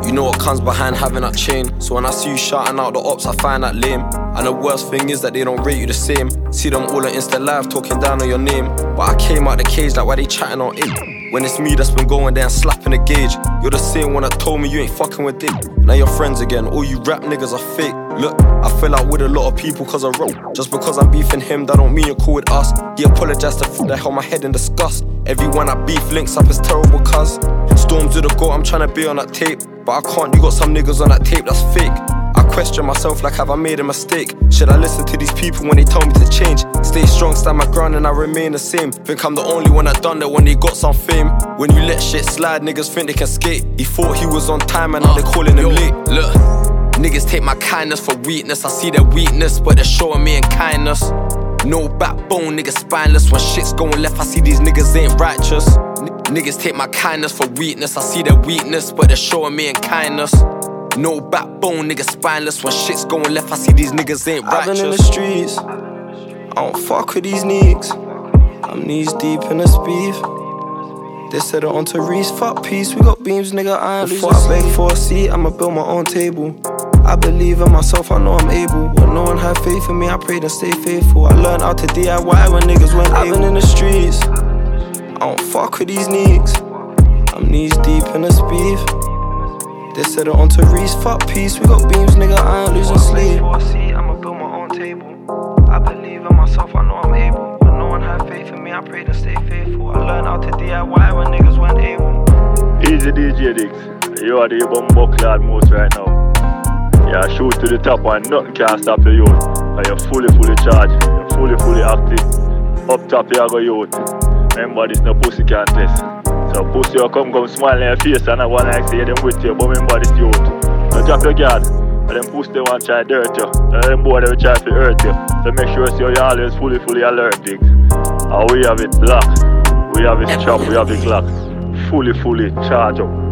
You know what comes behind having that chain. So when I see you shouting out the ops, I find that lame. And the worst thing is that they don't rate you the same. See them all on Insta Live talking down on your name, but I came out the cage like why they chatting on it. When it's me that's been going there and slapping the gauge. You're the same one that told me you ain't fucking with dick. Now you're friends again, all you rap niggas are fake. Look, I fell out with a lot of people cause I wrote. Just because I'm beefing him, that don't mean you're cool with us. He apologized to that held my head in disgust. Everyone I beef links up is terrible cuz Storms to the goat, I'm tryna be on that tape, but I can't, you got some niggas on that tape that's fake. I question myself like, have I made a mistake? Should I listen to these people when they tell me to change? Stay strong, stand my ground and I remain the same. Think I'm the only one that done that when they got some fame. When you let shit slide, niggas think they can skate. He thought he was on time and now they're calling him late. Look, niggas take my kindness for weakness. I see their weakness, but they're showing me in kindness. No backbone, niggas spineless. When shit's going left, I see these niggas ain't righteous. Niggas take my kindness for weakness. I see their weakness, but they're showing me in kindness. No backbone, niggas spineless. When shit's going left, I see these niggas ain't righteous. I've been in the streets, I don't fuck with these niggas. I'm knees deep in this beef. They said it onto Reese, fuck peace. We got beams, nigga, I ain't losing. Before I beg for a seat, I'ma build my own table. I believe in myself, I know I'm able. When no one had faith in me, I prayed and stayed faithful. I learned how to DIY when niggas weren't able. I've been in the streets, I don't fuck with these niggas. I'm knees deep in this beef. They said it onto Reese, fuck peace. We got beams, nigga, I ain't losing sleep. Before I see, I'ma build my own table. I believe in myself, I know I'm able. When no one had faith in me, I prayed and stayed faithful. I learned how to DIY when niggas weren't able. Easy DJ Dix, you are the bumbo clad most right now. Yeah, shoot to the top and nothing can stop you, youth. And you're fully charged, you're fully active. Up top you go, youth. Remember this no pussy contest. So pussy you come smile in your face and I wanna say them with you, but remember this, youth. Don't drop your guard, and them pussy they want to try to dirt you. And them boy they will try to hurt you. So make sure you're always fully alert, Dix. And we have it locked, we have it chopped, we have it locked. Fully charged up.